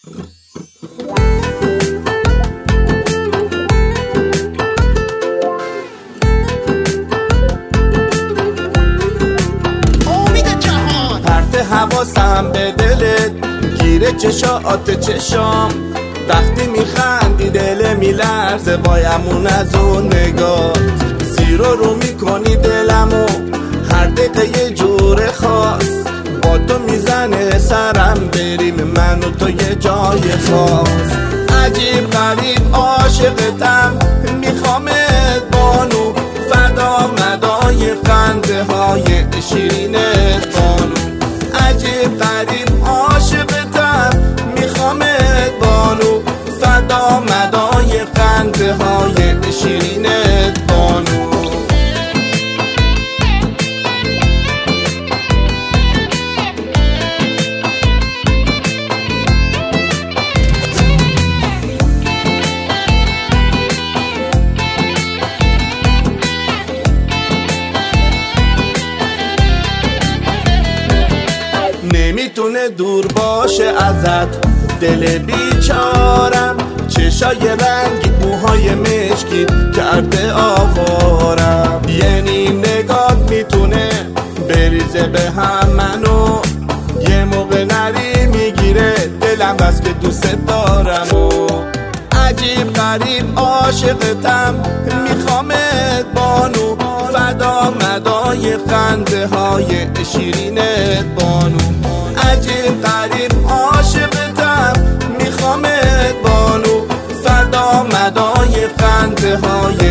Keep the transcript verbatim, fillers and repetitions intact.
حواسم به دلت گیره چشات چشام، وقتی میخندی دل میلرزه وایمون از اون نگاه. زیر و رو میکنی دلمو هر دقیقه یه جور خاص، با تو میزنه سرم بریم من و تو یه جای خاص. عجیب غریب عاشقتم میخوامت بانو، فدا مدای خنده های شیرینت بانو. عجیب غریب عاشقتم میخوامت بانو، فدا مدای خنده های شیرینت بانو. نمیتونه دور باشه ازت دل بیچارم، چشای رنگی موهای مشکی کرده آوارم. یعنی نگات میتونه بریزه به هم منو، یه موقع نری میگیره دلم بس که دوست دارم. و عجیب غریب عاشقتم میخوامت بانو، فدا مدای خنده های شیرینت بانو. عجیب غریب عاشقتم میخوامت بانو، فدا مدای خنده های